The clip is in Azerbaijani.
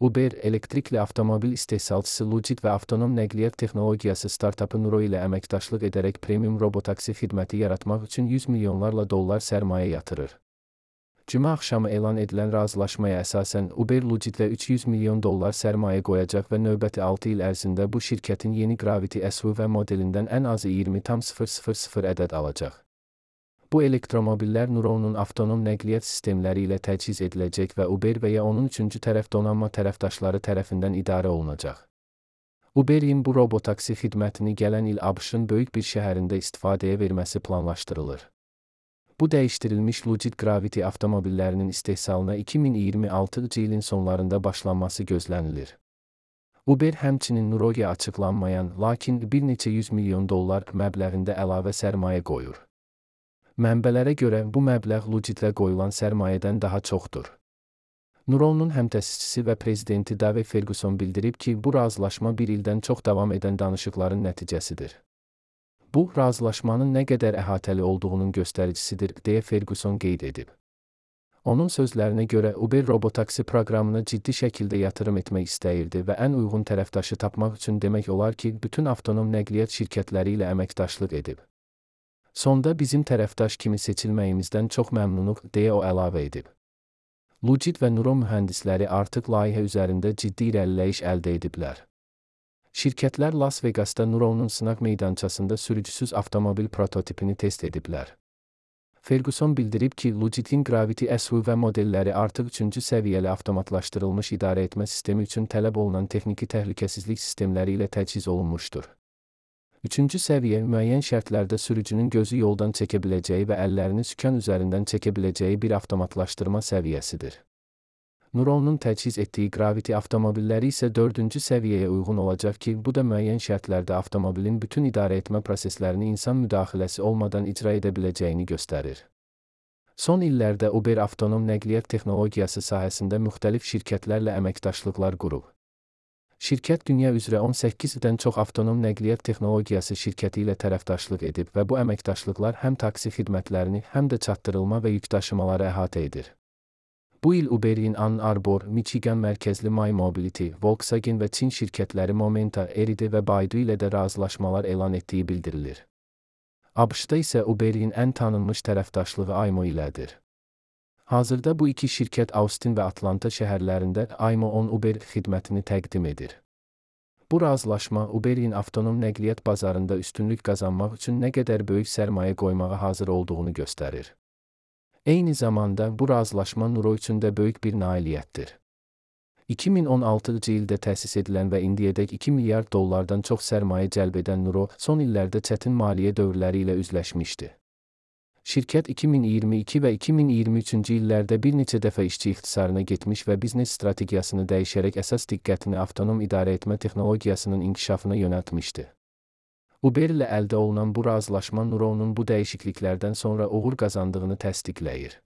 Uber, elektrikli avtomobil istehsalçısı Lucid və avtonom nəqliyyat texnologiyası startapı Nuro ilə əməkdaşlıq edərək premium robotaksi xidməti yaratmaq üçün $100 milyonlarla sərmayə yatırır. Cümə axşamı elan edilən razılaşmaya əsasən Uber Lucidlə $300 milyon sərmayə qoyacaq və növbəti 6 il ərzində bu şirkətin yeni Gravity SUV modelindən ən azı 20,000 ədəd alacaq. Bu elektromobillər Nuro'nun avtonom nəqliyyat sistemləri ilə təchiz ediləcək və Uber və ya onun üçüncü tərəf donanma tərəfdaşları tərəfindən idarə olunacaq. Uber'in bu robotaksi xidmətini gələn il ABŞ-ın böyük bir şəhərində istifadəyə verməsi planlaşdırılır. Bu dəyişdirilmiş Lucid Gravity avtomobillərinin istehsalına 2026 ilin sonlarında başlanması gözlənilir. Uber həmçinin Nuro'ya açıqlanmayan, lakin bir neçə $100 milyon məbləğində əlavə sərmayə qoyur. Mənbələrə görə bu məbləğ Lucidlə qoyulan sərmayədən daha çoxdur. Nuro'nun həmtəsisçisi və prezidenti Dave Ferguson bildirib ki, bu razılaşma bir ildən çox davam edən danışıqların nəticəsidir. Bu, razılaşmanın nə qədər əhatəli olduğunun göstəricisidir, deyə Ferguson qeyd edib. Onun sözlərinə görə Uber robotaksi proqramına ciddi şəkildə yatırım etmək istəyirdi və ən uyğun tərəfdaşı tapmaq üçün demək olar ki, bütün avtonom nəqliyyat şirkətləri ilə əməkdaşlıq edib. Sonda bizim tərəfdaş kimi seçilməyimizdən çox məmnunuq, deyə o əlavə edib. Lucid və Nuro mühəndisləri artıq layihə üzərində ciddi irəliləyiş əldə ediblər. Şirkətlər Las Vegasda Nuro'nun sınaq meydançasında sürücüsüz avtomobil prototipini test ediblər. Ferguson bildirib ki, Lucid'in Gravity SUV modelləri artıq 3-cü səviyyəli avtomatlaşdırılmış idarə etmə sistemi üçün tələb olunan texniki təhlükəsizlik sistemləri ilə təchiz olunmuşdur. 3-cü səviyyə müəyyən şərtlərdə sürücünün gözü yoldan çəkə biləcəyi və əllərini sükan üzərindən çəkə biləcəyi bir avtomatlaşdırma səviyyəsidir. Nuro'nun təchiz etdiyi Gravity avtomobilləri isə 4-cü səviyyəyə uyğun olacaq ki, bu da müəyyən şərtlərdə avtomobilin bütün idarə etmə proseslərini insan müdaxiləsi olmadan icra edə biləcəyini göstərir. Son illərdə Uber avtonom nəqliyyat texnologiyası sahəsində müxtəlif şirkətlərlə əməkdaşlıqlar qurub. Şirkət dünya üzrə 18-dən çox avtonom nəqliyyat texnologiyası şirkəti ilə tərəfdaşlıq edib və bu əməkdaşlıqlar həm taksi xidmətlərini, həm də çatdırılma və yükdaşımaları əhatə edir. Bu il Uber'in Ann Arbor, Michigan mərkəzli My Mobility, Volkswagen və Çin şirkətləri Momenta, Eride və Baidu ilə də razılaşmalar elan etdiyi bildirilir. ABŞ-da isə Uber'in ən tanınmış tərəfdaşlığı Aymo ilədir. Hazırda bu iki şirkət Austin və Atlanta şəhərlərində Aymo On Uber xidmətini təqdim edir. Bu razılaşma Uber'in avtonom nəqliyyat bazarında üstünlük qazanmaq üçün nə qədər böyük sərmayə qoymağa hazır olduğunu göstərir. Eyni zamanda bu razılaşma Nuro üçün də böyük bir nailiyyətdir. 2016-cı ildə təsis edilən və indiyədək $2 milyard çox sərmayə cəlb edən Nuro son illərdə çətin maliyyə dövrləri ilə üzləşmişdi. Şirkət 2022 və 2023-cü illərdə bir neçə dəfə işçi ixtisarına getmiş və biznes strategiyasını dəyişərək əsas diqqətini avtonom idarə etmə texnologiyasının inkişafına yönəltmişdi. Uber ilə əldə olunan bu razılaşma Nuro'nun bu dəyişikliklərdən sonra uğur qazandığını təsdiqləyir.